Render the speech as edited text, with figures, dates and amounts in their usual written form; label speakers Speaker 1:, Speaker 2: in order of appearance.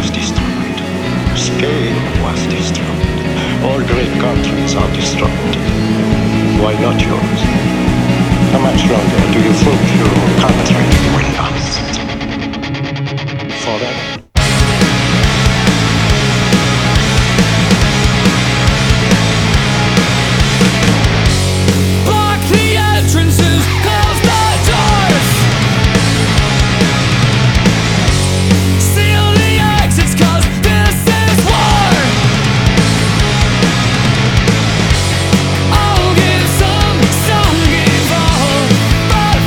Speaker 1: was destroyed. Spain was destroyed. All great countries are destroyed. Why not yours? How much longer do you